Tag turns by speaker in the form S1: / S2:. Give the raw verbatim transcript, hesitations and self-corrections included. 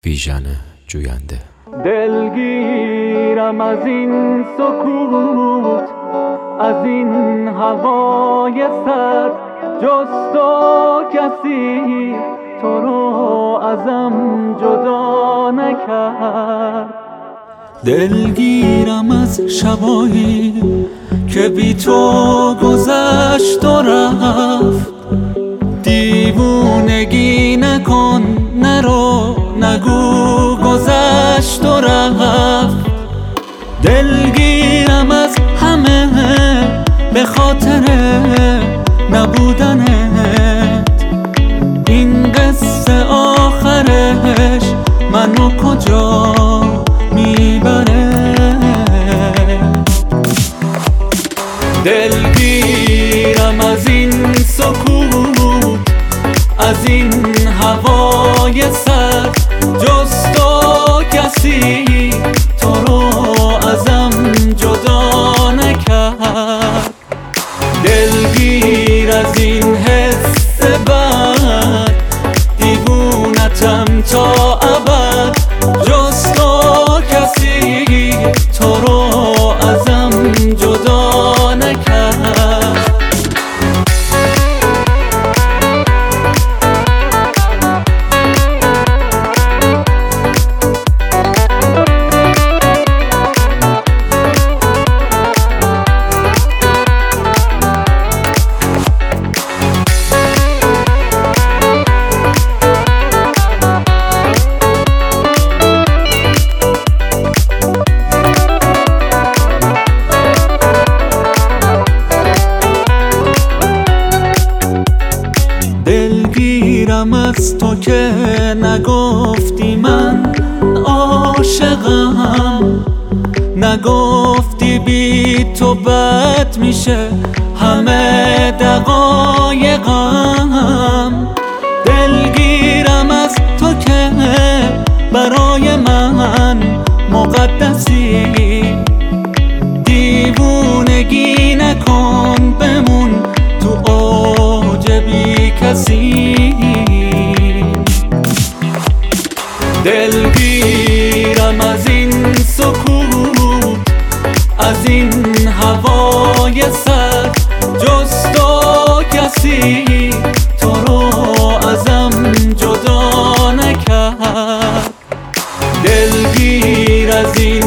S1: بیژن جوینده.
S2: دلگیرم از این سکوت، از این هوای سرد، جز تو کسی تو رو ازم جدا نکرد. دلگیرم از شبایی که بی تو گذشت و رفت. دیوونگی نکن، نرو نگو گذشت و رفت. دلگیرم از همه به خاطر نبودنت. این قصه آخرش منو کجا میبره؟ دلگیرم از این سکوت، از این هوای سرد، جز تو کسی تو رو ازم جدا نکرد. دلگیر از این حس بد، دیوونتم تا ابد، جز تو کسی تو رو ازم جدا نکرد. دلگیرم از تو که نگفتی من عاشقم، نگفتی بی تو بد میشه همه دقایقم. دلگیرم از تو که برای من مقدسی، دیوونگی نکن، بمون تو اوج بی کسی. دلگیرم از این سکوت، از این هوای سرد، جز تو کسی تو رو ازم جدا نکرد. دلگیر از این